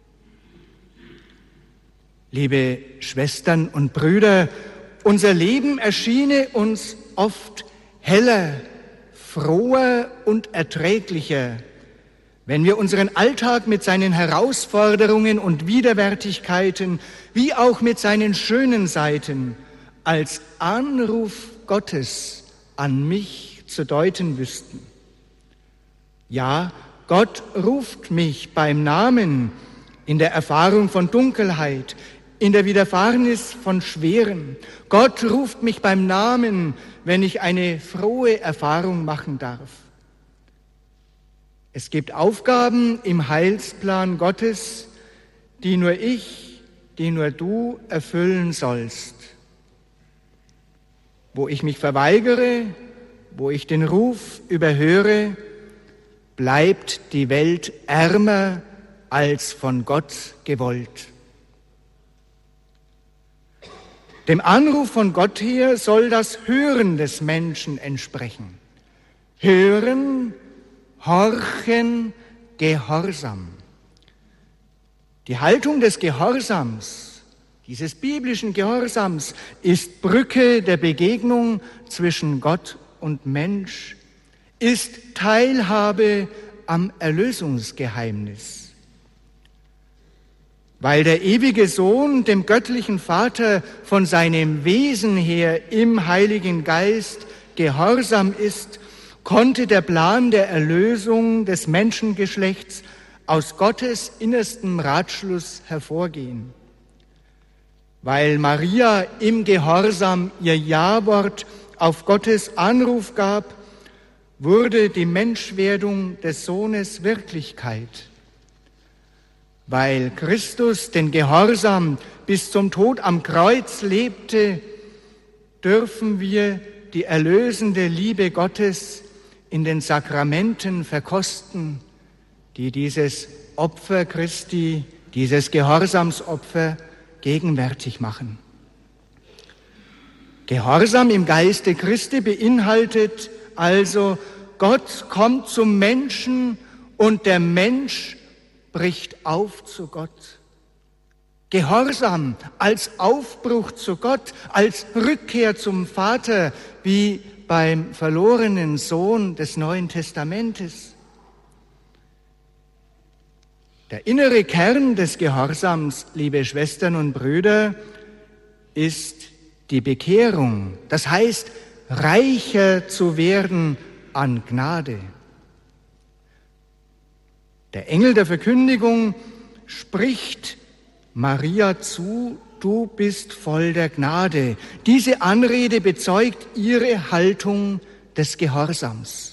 Liebe Schwestern und Brüder, unser Leben erschiene uns oft heller, froher und erträglicher, wenn wir unseren Alltag mit seinen Herausforderungen und Widerwärtigkeiten, wie auch mit seinen schönen Seiten, als Anruf Gottes an mich zu deuten wüssten. Ja, Gott ruft mich beim Namen in der Erfahrung von Dunkelheit, in der Widerfahrnis von Schwerem. Gott ruft mich beim Namen, wenn ich eine frohe Erfahrung machen darf. Es gibt Aufgaben im Heilsplan Gottes, die nur ich, die nur du erfüllen sollst. Wo ich mich verweigere, wo ich den Ruf überhöre, bleibt die Welt ärmer als von Gott gewollt. Dem Anruf von Gott her soll das Hören des Menschen entsprechen. Hören, horchen, Gehorsam. Die Haltung des Gehorsams, dieses biblischen Gehorsams, ist Brücke der Begegnung zwischen Gott und Mensch, ist Teilhabe am Erlösungsgeheimnis. Weil der ewige Sohn dem göttlichen Vater von seinem Wesen her im Heiligen Geist gehorsam ist, konnte der Plan der Erlösung des Menschengeschlechts aus Gottes innerstem Ratschluss hervorgehen. Weil Maria im Gehorsam ihr Ja-Wort auf Gottes Anruf gab, wurde die Menschwerdung des Sohnes Wirklichkeit. Weil Christus den Gehorsam bis zum Tod am Kreuz lebte, dürfen wir die erlösende Liebe Gottes in den Sakramenten verkosten, die dieses Opfer Christi, dieses Gehorsamsopfer gegenwärtig machen. Gehorsam im Geiste Christi beinhaltet also, Gott kommt zum Menschen und der Mensch bricht auf zu Gott. Gehorsam als Aufbruch zu Gott, als Rückkehr zum Vater, wie beim verlorenen Sohn des Neuen Testamentes. Der innere Kern des Gehorsams, liebe Schwestern und Brüder, ist die Bekehrung. Das heißt, reicher zu werden an Gnade. Der Engel der Verkündigung spricht Maria zu: Du bist voll der Gnade. Diese Anrede bezeugt ihre Haltung des Gehorsams.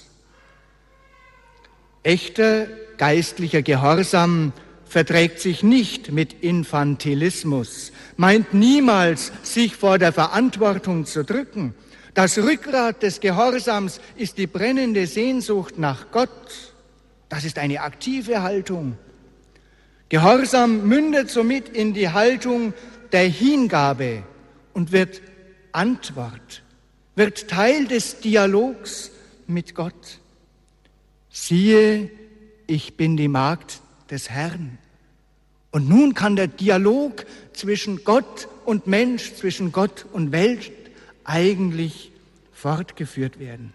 Echter geistlicher Gehorsam verträgt sich nicht mit Infantilismus, meint niemals, sich vor der Verantwortung zu drücken. Das Rückgrat des Gehorsams ist die brennende Sehnsucht nach Gott. Das ist eine aktive Haltung. Gehorsam mündet somit in die Haltung der Hingabe und wird Antwort, wird Teil des Dialogs mit Gott. Siehe, ich bin die Magd des Herrn. Und nun kann der Dialog zwischen Gott und Mensch, zwischen Gott und Welt eigentlich fortgeführt werden.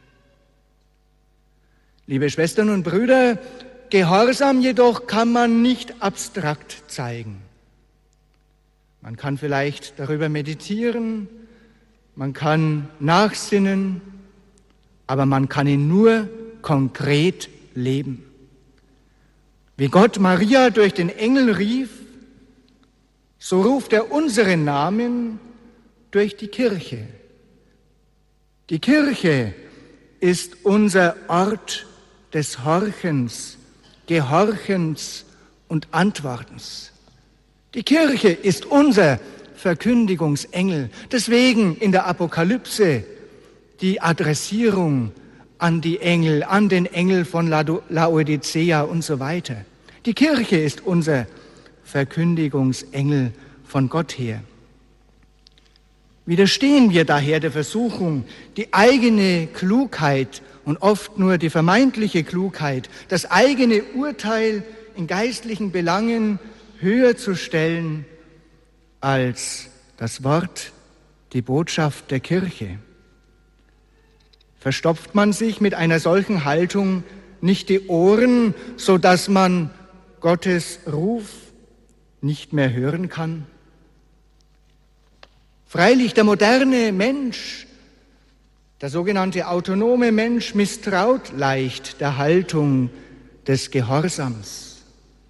Liebe Schwestern und Brüder, Gehorsam jedoch kann man nicht abstrakt zeigen. Man kann vielleicht darüber meditieren, man kann nachsinnen, aber man kann ihn nur konkret leben. Wie Gott Maria durch den Engel rief, so ruft er unseren Namen durch die Kirche. Die Kirche ist unser Ort des Horchens, Gehorchens und Antwortens. Die Kirche ist unser Verkündigungsengel. Deswegen in der Apokalypse die Adressierung an die Engel, an den Engel von Laodicea und so weiter. Die Kirche ist unser Verkündigungsengel von Gott her. Widerstehen wir daher der Versuchung, die eigene Klugheit und oft nur die vermeintliche Klugheit, das eigene Urteil in geistlichen Belangen höher zu stellen als das Wort, die Botschaft der Kirche. Verstopft man sich mit einer solchen Haltung nicht die Ohren, so dass man Gottes Ruf nicht mehr hören kann? Freilich, der moderne Mensch, der sogenannte autonome Mensch, misstraut leicht der Haltung des Gehorsams.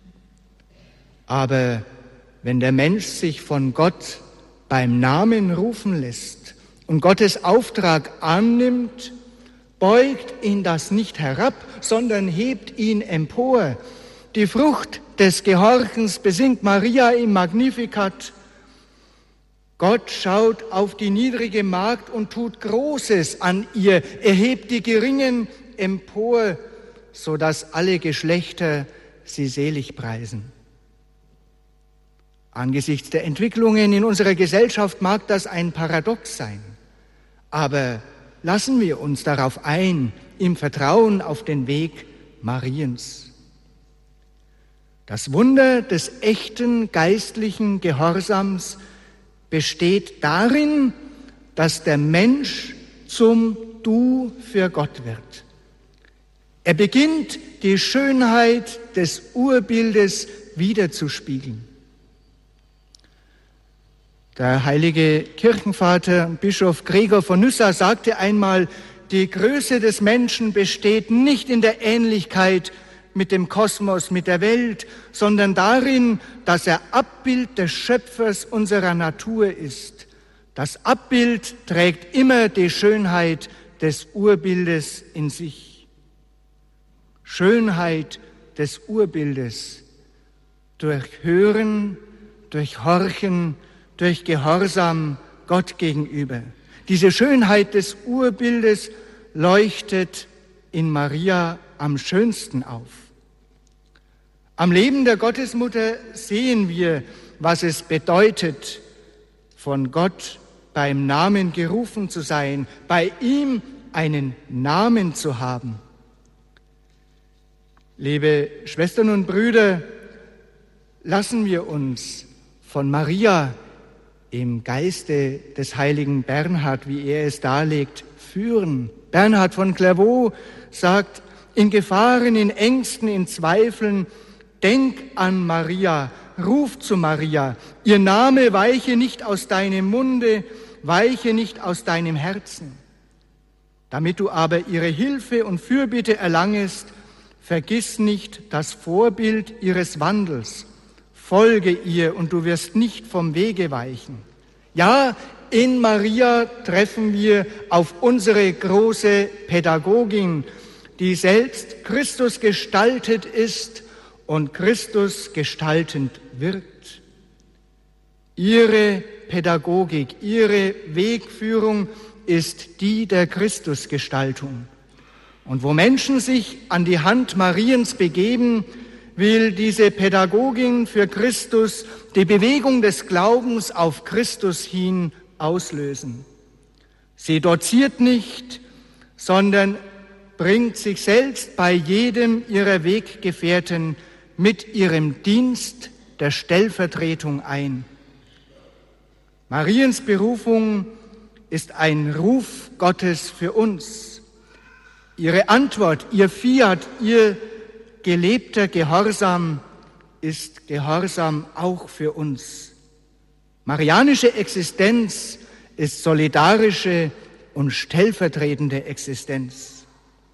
Aber wenn der Mensch sich von Gott beim Namen rufen lässt und Gottes Auftrag annimmt, beugt ihn das nicht herab, sondern hebt ihn empor. Die Frucht des Gehorchens besingt Maria im Magnificat. Gott schaut auf die niedrige Magd und tut Großes an ihr, erhebt die Geringen empor, sodass alle Geschlechter sie selig preisen. Angesichts der Entwicklungen in unserer Gesellschaft mag das ein Paradox sein, aber lassen wir uns darauf ein, im Vertrauen auf den Weg Mariens. Das Wunder des echten geistlichen Gehorsams besteht darin, dass der Mensch zum Du für Gott wird. Er beginnt, die Schönheit des Urbildes wiederzuspiegeln. Der heilige Kirchenvater, Bischof Gregor von Nyssa, sagte einmal, die Größe des Menschen besteht nicht in der Ähnlichkeit mit dem Kosmos, mit der Welt, sondern darin, dass er Abbild des Schöpfers unserer Natur ist. Das Abbild trägt immer die Schönheit des Urbildes in sich. Schönheit des Urbildes durch Hören, durch Horchen, durch Gehorsam Gott gegenüber. Diese Schönheit des Urbildes leuchtet in Maria am schönsten auf. Am Leben der Gottesmutter sehen wir, was es bedeutet, von Gott beim Namen gerufen zu sein, bei ihm einen Namen zu haben. Liebe Schwestern und Brüder, lassen wir uns von Maria im Geiste des heiligen Bernhard, wie er es darlegt, führen. Bernhard von Clairvaux sagt, in Gefahren, in Ängsten, in Zweifeln, denk an Maria, ruf zu Maria, ihr Name weiche nicht aus deinem Munde, weiche nicht aus deinem Herzen. Damit du aber ihre Hilfe und Fürbitte erlangest, vergiss nicht das Vorbild ihres Wandels. Folge ihr und du wirst nicht vom Wege weichen. Ja, in Maria treffen wir auf unsere große Pädagogin, die selbst Christus gestaltet ist und Christus gestaltend wirkt. Ihre Pädagogik, ihre Wegführung ist die der Christusgestaltung. Und wo Menschen sich an die Hand Mariens begeben, will diese Pädagogin für Christus die Bewegung des Glaubens auf Christus hin auslösen. Sie doziert nicht, sondern bringt sich selbst bei jedem ihrer Weggefährten mit ihrem Dienst der Stellvertretung ein. Mariens Berufung ist ein Ruf Gottes für uns. Ihre Antwort, ihr Fiat, ihr gelebter Gehorsam ist Gehorsam auch für uns. Marianische Existenz ist solidarische und stellvertretende Existenz.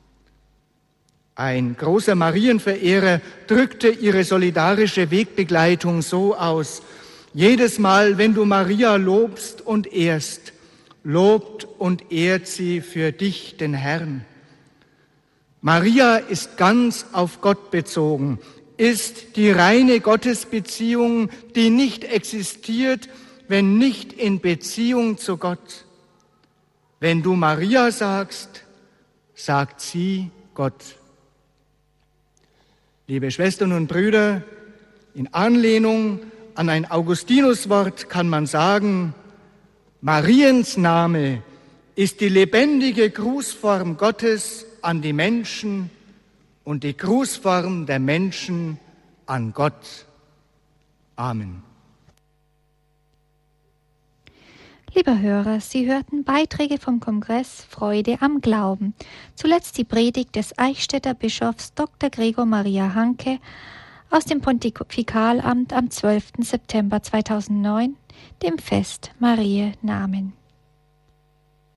Ein großer Marienverehrer drückte ihre solidarische Wegbegleitung so aus: Jedes Mal, wenn du Maria lobst und ehrst, lobt und ehrt sie für dich den Herrn. Maria ist ganz auf Gott bezogen, ist die reine Gottesbeziehung, die nicht existiert, wenn nicht in Beziehung zu Gott. Wenn du Maria sagst, sagt sie Gott. Liebe Schwestern und Brüder, in Anlehnung an ein Augustinuswort kann man sagen, Mariens Name ist die lebendige Grußform Gottes an die Menschen und die Grußform der Menschen an Gott. Amen. Lieber Hörer, Sie hörten Beiträge vom Kongress Freude am Glauben. Zuletzt die Predigt des Eichstätter Bischofs Doktor Gregor Maria Hanke aus dem Pontifikalamt am zwölften September zweitausendneun, dem Fest Mariä Namen.